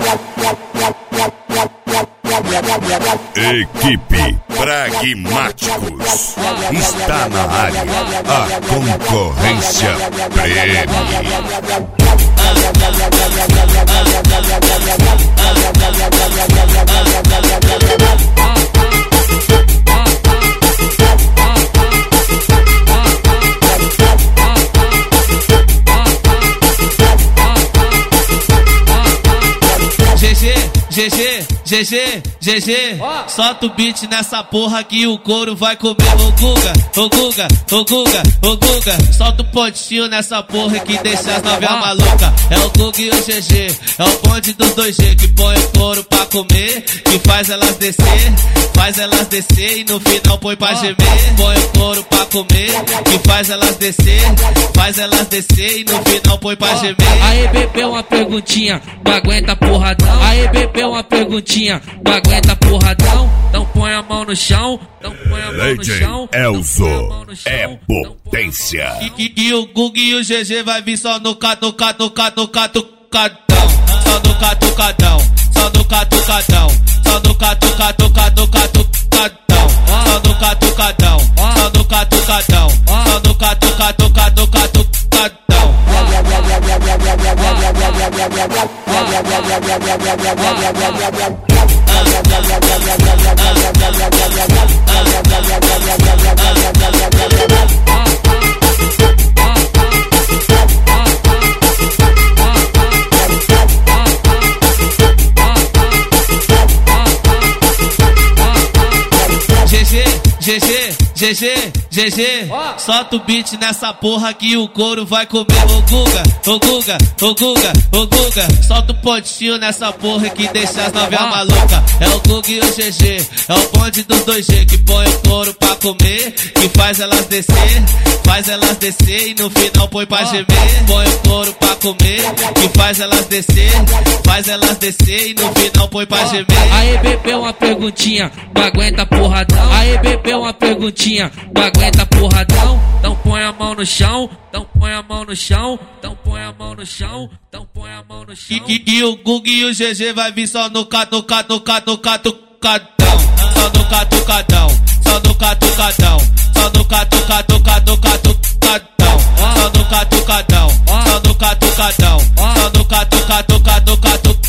Equipe Pragmáticos está na área, a concorrência prêmio. GG, solta o beat nessa porra que o couro vai comer. Ô Guga, solta o pontinho nessa porra que deixa as novinhas maluca. É o Guga e o GG, é o bonde dos 2G que põe o couro pra comer, que faz elas descer e no final põe pra gemer. Põe o couro pra comer, que faz elas descer e no final põe pra gemer. Aí bebê, uma perguntinha, não aguenta porradão. Aí bebê, uma perguntinha, não aguenta porradão. Então põe a mão no chão, então põe a mão no chão. Elzo é potência. E o Guga e o GG vai vir só no catucadão. Só no catucadão, só no catucadão, só no catucadão. Só no catucadão, só no catucadão, só no catucadão. GG, solta o beat nessa porra que o couro vai comer. Ô Guga, solta o pontinho nessa porra que deixa as novinhas maluca. É o Guga e o GG, é o bonde dos 2G que põe o couro pra comer, que faz elas descer e no final põe pra gemer. Põe o couro pra comer, que faz elas descer e no final põe pra gemer. Aí bebê, uma perguntinha, não aguenta porradão. Aí bebê, uma perguntinha, não aguenta porradão. Então põe a mão no chão, então põe a mão no chão, então põe a mão no chão, então põe a mão no chão. E o Guga e o GG vai vir só no catucadão. Só no catucadão, só no catucadão, só no catucadão. Só no catucadão, só no catucadão, só no catucadão.